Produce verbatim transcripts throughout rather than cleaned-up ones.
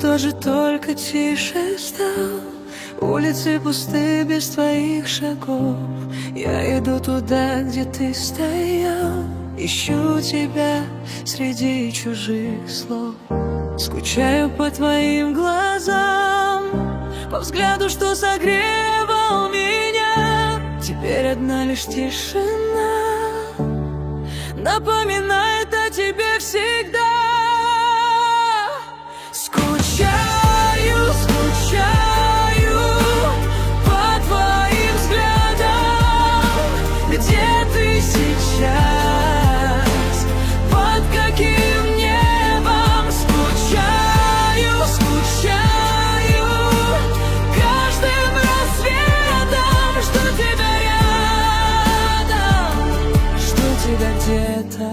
тоже только тише стал. Улицы пусты без твоих шагов. Я иду туда, где ты стоял. Ищу тебя среди чужих слов. Скучаю по твоим глазам, по взгляду, что согревал меня. Теперь одна лишь тишина напоминает о тебе всегда. Скучаю, скучаю по твоим взглядам. Где ты сейчас? Под каким небом? Скучаю, скучаю каждым рассветом. Жду тебя рядом, жду тебя где-то.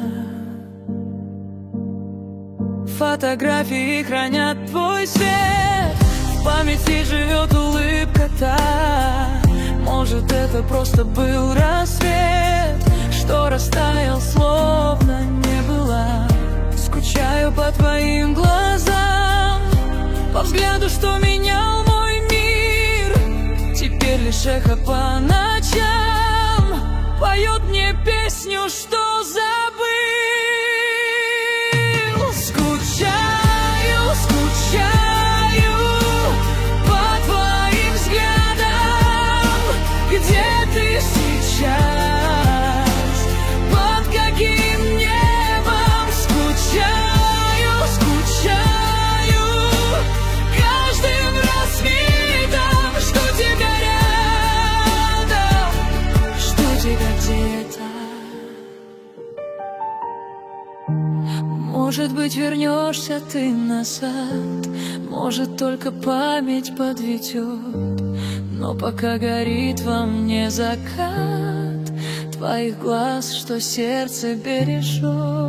Фотографии хранят твой свет, в памяти живет улыбка та. Может, это просто был рассвет, что растаял, словно не было. Скучаю по твоим глазам, по взгляду, что менял мой мир. Теперь лишь эхо по ночам поет мне песню, что забыл. Скучаю, скучаю по твоим взглядам. Где ты сейчас? Под каким небом? Скучаю, скучаю каждым рассветом. Жду тебя рядом, жду тебя где-то. Может быть, вернешься ты назад, может, только память подведет. Но пока горит во мне закат твоих глаз, что сердце бережет.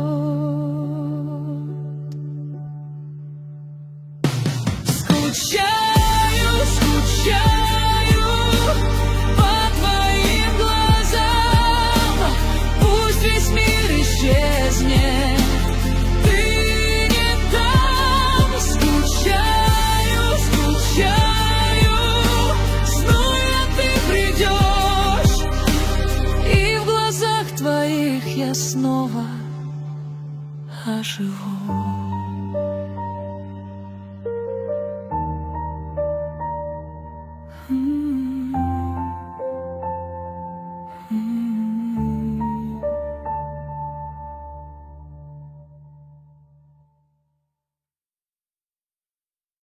Скучаю, скучаю по твоим глазам. Пусть весь мир исчезнет, ты не там. Скучаю, скучаю, зная, ты придешь, и в глазах твоих я снова оживу. Mm-hmm.